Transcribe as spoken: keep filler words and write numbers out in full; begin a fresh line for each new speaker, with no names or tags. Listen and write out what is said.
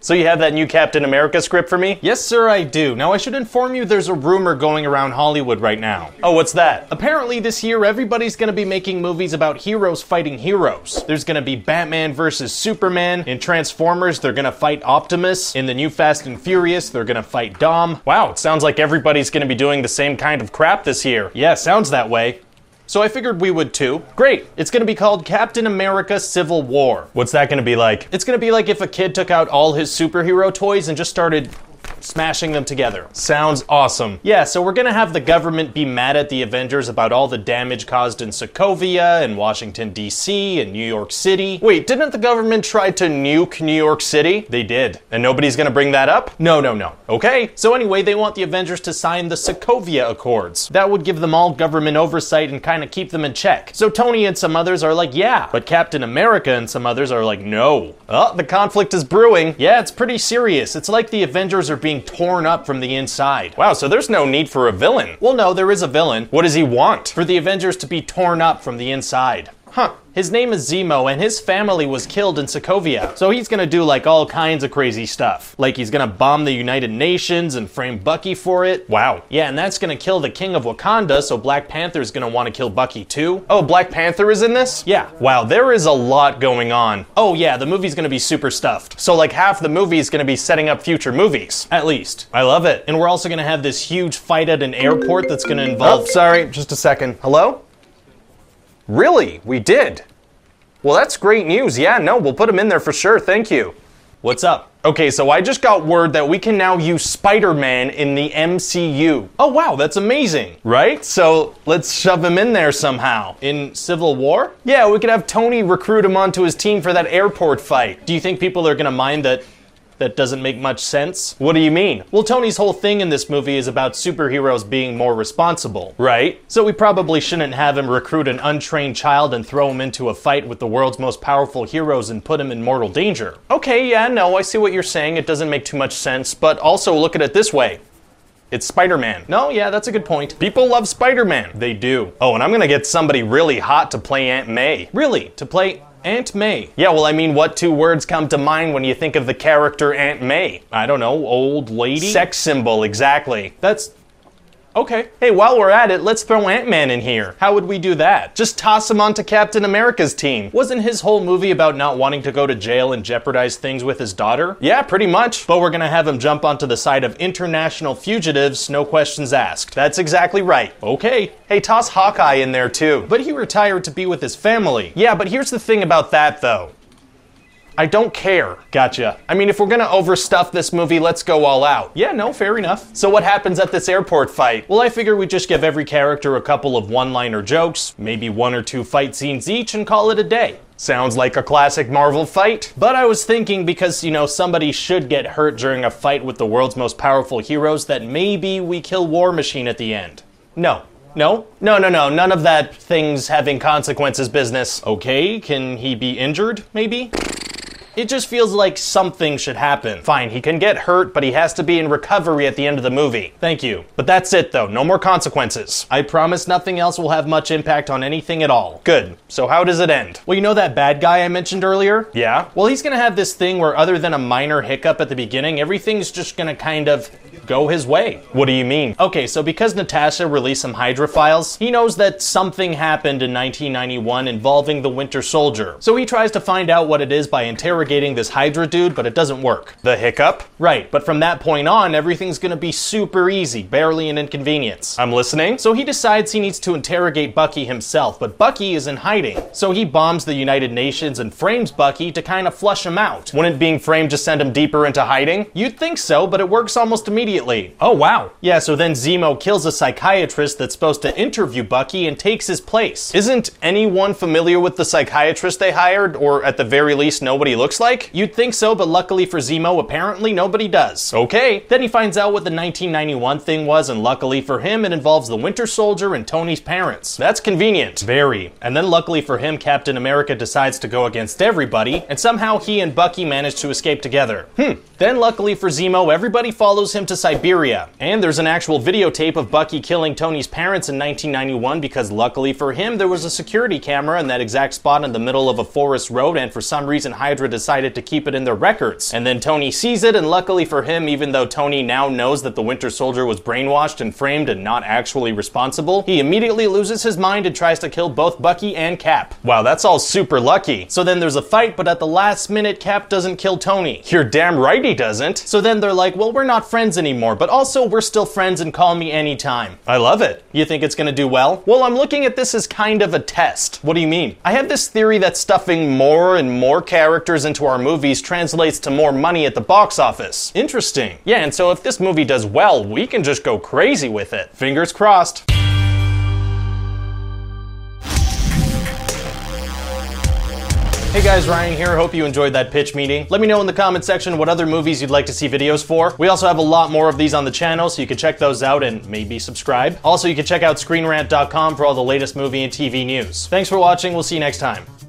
So you have that new Captain America script for me? Yes, sir, I do. Now, I should inform you there's a rumor going around Hollywood right now. Oh, what's that? Apparently this year, everybody's gonna be making movies about heroes fighting heroes. There's gonna be Batman versus Superman. In Transformers, they're gonna fight Optimus. In the new Fast and Furious, they're gonna fight Dom. Wow, it sounds like everybody's gonna be doing the same kind of crap this year. Yeah, sounds that way. So I figured we would too. Great. It's gonna be called Captain America Civil War. What's that gonna be like? It's gonna be like if a kid took out all his superhero toys and just started smashing them together. Sounds awesome. Yeah, so we're gonna have the government be mad at the Avengers about all the damage caused in Sokovia and Washington, D C and New York City. Wait, didn't the government try to nuke New York City? They did. And nobody's gonna bring that up? No, no, no. Okay. So anyway, they want the Avengers to sign the Sokovia Accords. That would give them all government oversight and kind of keep them in check. So Tony and some others are like, yeah. But Captain America and some others are like, no. Oh, the conflict is brewing. Yeah, it's pretty serious. It's like the Avengers are being torn up from the inside. Wow, so there's no need for a villain. Well, no, there is a villain. What does he want? For the Avengers to be torn up from the inside. Huh. His name is Zemo, and his family was killed in Sokovia. So he's gonna do like all kinds of crazy stuff. Like he's gonna bomb the United Nations and frame Bucky for it. Wow. Yeah, and that's gonna kill the King of Wakanda, so Black Panther's gonna wanna kill Bucky too. Oh, Black Panther is in this? Yeah. Wow, there is a lot going on. Oh yeah, the movie's gonna be super stuffed. So like half the movie is gonna be setting up future movies. At least. I love it. And we're also gonna have this huge fight at an airport that's gonna involve- Oh, sorry, just a second. Hello? Really? We did? Well, that's great news. Yeah, no, we'll put him in there for sure. Thank you. What's up? Okay, so I just got word that we can now use Spider-Man in the M C U. Oh, wow, that's amazing. Right? So let's shove him in there somehow. In Civil War? Yeah, we could have Tony recruit him onto his team for that airport fight. Do you think people are gonna mind that that doesn't make much sense? What do you mean? Well, Tony's whole thing in this movie is about superheroes being more responsible, right? So we probably shouldn't have him recruit an untrained child and throw him into a fight with the world's most powerful heroes and put him in mortal danger. Okay, yeah, no, I see what you're saying. It doesn't make too much sense, but also look at it this way. It's Spider-Man. No, yeah, that's a good point. People love Spider-Man. They do. Oh, and I'm gonna get somebody really hot to play Aunt May. Really? To play Aunt May? Yeah, well, I mean, what two words come to mind when you think of the character Aunt May? I don't know, old lady? Sex symbol, exactly. That's... Okay. Hey, while we're at it, let's throw Ant-Man in here. How would we do that? Just toss him onto Captain America's team. Wasn't his whole movie about not wanting to go to jail and jeopardize things with his daughter? Yeah, pretty much. But we're gonna have him jump onto the side of international fugitives, no questions asked. That's exactly right. Okay. Hey, toss Hawkeye in there too. But he retired to be with his family. Yeah, but here's the thing about that though. I don't care. Gotcha. I mean, if we're gonna overstuff this movie, let's go all out. Yeah, no, fair enough. So what happens at this airport fight? Well, I figure we just give every character a couple of one-liner jokes, maybe one or two fight scenes each, and call it a day. Sounds like a classic Marvel fight. But I was thinking because, you know, somebody should get hurt during a fight with the world's most powerful heroes that maybe we kill War Machine at the end. No. No? No, no, no. None of that things having consequences business. Okay, can he be injured, maybe? It just feels like something should happen. Fine, he can get hurt, but he has to be in recovery at the end of the movie. Thank you. But that's it though, no more consequences. I promise nothing else will have much impact on anything at all. Good. So how does it end? Well, you know that bad guy I mentioned earlier? Yeah? Well, he's gonna have this thing where other than a minor hiccup at the beginning, everything's just gonna kind of go his way. What do you mean? Okay, so because Natasha released some Hydra files, he knows that something happened in nineteen ninety-one involving the Winter Soldier. So he tries to find out what it is by interrogating this Hydra dude, but it doesn't work. The hiccup? Right, but from that point on, everything's gonna be super easy, barely an inconvenience. I'm listening. So he decides he needs to interrogate Bucky himself, but Bucky is in hiding. So he bombs the United Nations and frames Bucky to kind of flush him out. Wouldn't being framed just send him deeper into hiding? You'd think so, but it works almost immediately. Oh, wow. Yeah, so then Zemo kills a psychiatrist that's supposed to interview Bucky and takes his place. Isn't anyone familiar with the psychiatrist they hired, or at the very least nobody looks like? You'd think so, but luckily for Zemo, apparently nobody does. Okay. Then he finds out what the nineteen ninety-one thing was, and luckily for him, it involves the Winter Soldier and Tony's parents. That's convenient. Very. And then luckily for him, Captain America decides to go against everybody, and somehow he and Bucky manage to escape together. Hmm. Then luckily for Zemo, everybody follows him to Siberia. And there's an actual videotape of Bucky killing Tony's parents in nineteen ninety-one because luckily for him, there was a security camera in that exact spot in the middle of a forest road, and for some reason Hydra decided decided to keep it in their records. And then Tony sees it, and luckily for him, even though Tony now knows that the Winter Soldier was brainwashed and framed and not actually responsible, he immediately loses his mind and tries to kill both Bucky and Cap. Wow, that's all super lucky. So then there's a fight, but at the last minute, Cap doesn't kill Tony. You're damn right he doesn't. So then they're like, well, we're not friends anymore, but also we're still friends and call me anytime. I love it. You think it's gonna do well? Well, I'm looking at this as kind of a test. What do you mean? I have this theory that stuffing more and more characters into our movies translates to more money at the box office. Interesting. Yeah, and so if this movie does well, we can just go crazy with it. Fingers crossed. Hey guys, Ryan here. Hope you enjoyed that pitch meeting. Let me know in the comment section what other movies you'd like to see videos for. We also have a lot more of these on the channel, so you can check those out and maybe subscribe. Also, you can check out screen rant dot com for all the latest movie and T V news. Thanks for watching. We'll see you next time.